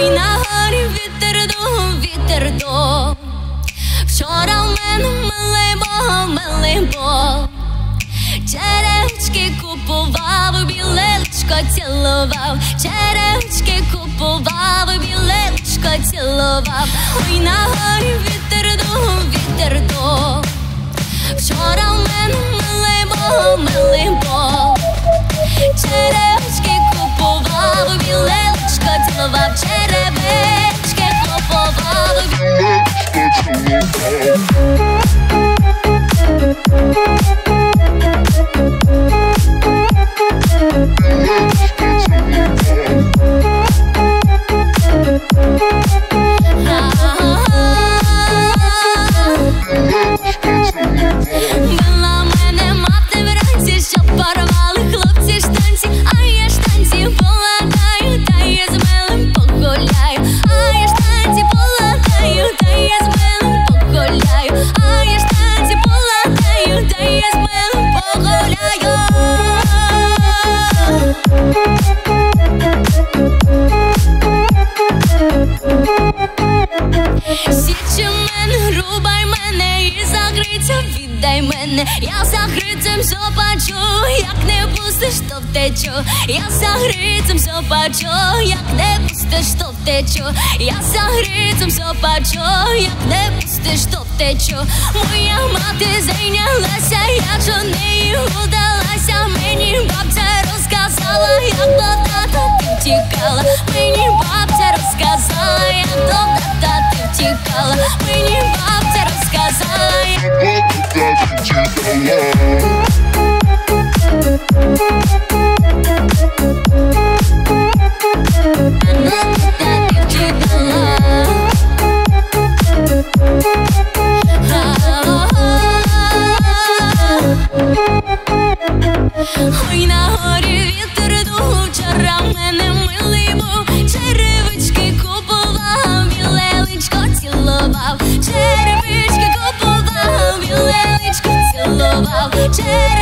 ой, на горі вітер дув. Вчора в мене милий був. Черевички купував, біле личко цілував. Черевички купував, біле личко цілував. Ой, на горі вітер дув. Вчора в мене милий був. Черевички купував, біле личко цілував. Черевички купував, біле личко цілував. Била мене мати вранці, щоб порвали хлопці штанці. А я штанці поладаю, та я з милим погуляю. А я штанці поладаю, та я з милим погуляю. А я штанці поладаю, та я з милим погуляю. Січи мене, рубай мене і закриця віддай мене. Я за грицем все бачу, як не пустиш, то втечу. Я за грицем все бачу, як не пустиш, то втечу. Я за грицем все бачу, як не пустиш, то втечу. Моя мати зайнялася, я до неї удалася. Мені бабця розказала, як до тата ти втікала. Мені бабця розказала, як до тата ти втікала. Мені бабця розказала, як до тата ти втікала. Ой, на горі вітер дув, вчора в мене милий був. Черевички купував, біле личко цілував. Черевички купував, біле личко цілував.